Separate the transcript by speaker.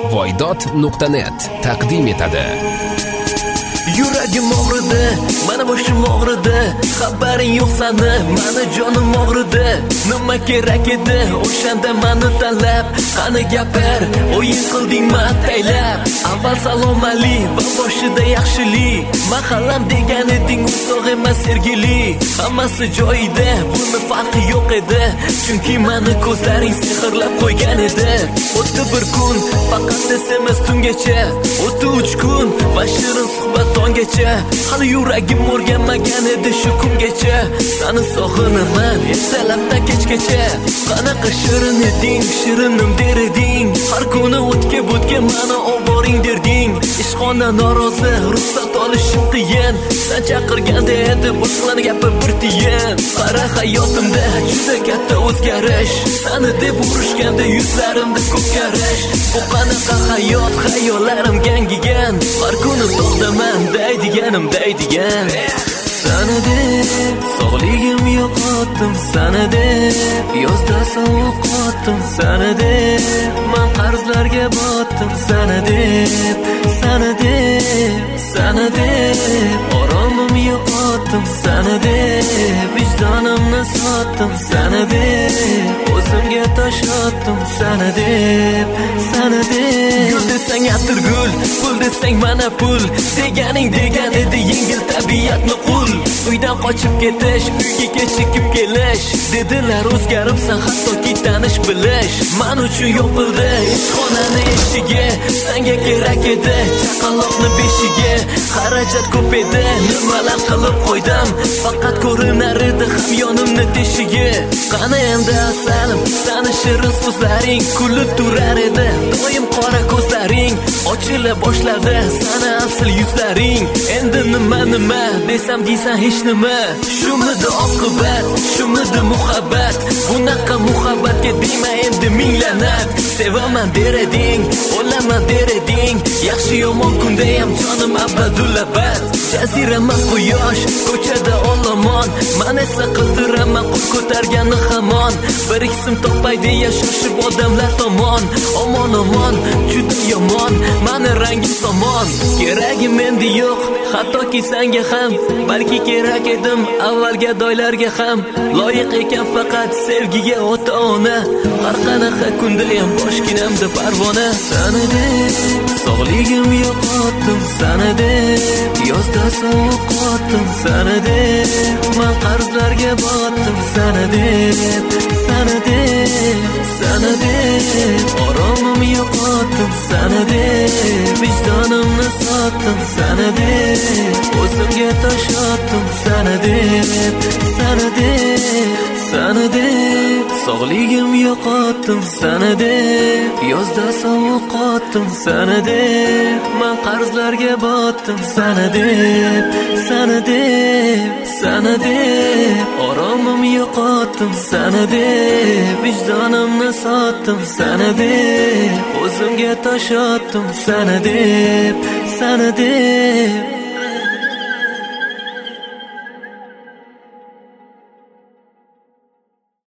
Speaker 1: voydod.net taqdim etadi.
Speaker 2: Yuragim og'ridi, mana boshim og'ridi, xabaring yo'q sani, mana jonim og'ridi. Nima kerak edi o'shanda mani tanlab, qani gapir, o'yin qilding mataylab. Avval salom ali va boshida yaxshilik, mahallam degan eding uzoq emas sergili. Hammasi joyida, buni farqi yo'q edi, chunki mani ko'zlaring sehrlab qo'ygan edi. O'tdi bir kun, faqat SMS tungacha, o'tdi 3 kun va shirin suhbat tongacha. Hali yuragim o'rganmagan edi shu kungacha. Sani sog'inaman ertalabdan kechgacha. Qanaqa shirin eding, shirinim der eding. Har kuni o'tga mani oboring derding. Ishxona norozi, ruxsat olishim qiyin. Sen chaqirganda edi boshqalarning gapi bir tiyin. Qara hayotimda juda katta o'zgarish. Sani deb urushganda yuzlarimda ko'karish. Bu qanaqa hayot, xayollarim gangigan. Har kuni to'xtaman daydigan. Sana deb sog'ligim yo'qotdim, sana deb yozda sovuq qotdim, sana deb men qarzlarga botdim, sana deb oromim yo'qotdim, sana deb vijdonimni sotdim, sana deb o'zimga tosh otdim, sana deb gul desang atirgul, pul desang mana pul, deganing degan edi yengil tabiatni qul. Uydan qochib ketish, uyga kechikib kelish, dedilar o'zgaribsan hattoki tanish bilish. Men uchun yopildi ishxonani eshigi, senga kerak edi chaqaloqni beshigi. Xarajat ko'p edi, nimalar qilib qo'ydim, faqat ko'rinar edi hamyonimni teshigi. Qani endi asalim, sani shirin so'zlaring kulib turar edi, doim qora ko'zlaring ochila boshladi, sani asl yuzlaring. Endi nima desam deysan hech nima. Shumidi oqibat, shumidi muhabbat, bunaqa muhabbatga deyma endi ming la'nat. Sevaman der eding, o'laman der eding, yaxshi yomon kunda ham jonim abadul abad. Jazirama quyosh, ko'chada olomon, men esa qildiraman qo'l ko'targani hamon. Bir ism topaydi yashashib odamlar tomon, omon juda yomon, mani rangim somon. Keragim endi yo'q, hattoki senga ham, balki kerak edim avvalga doylarga ham. Loyiq ekan faqat sevgiga ota-ona, har qanaqa kunda ham boshginamda parvona. Sana deb sog'ligim yo'qotdim, sana deb yozda sovuq qotdim, sana deb men qarzlarga botdim, sana deb oromim yo'qotdim, sana deb vijdonimni sotdim, sana deb o'zimga tosh otdim, sana deb sog'ligim yo'qotdim, sana deb yozda sovuq qotdim, sana deb men qarzlarga botdim, sana deb oromim yo'qotdim, sana deb vijdonimni sotdim, sana deb o'zimga tosh otdim, sana deb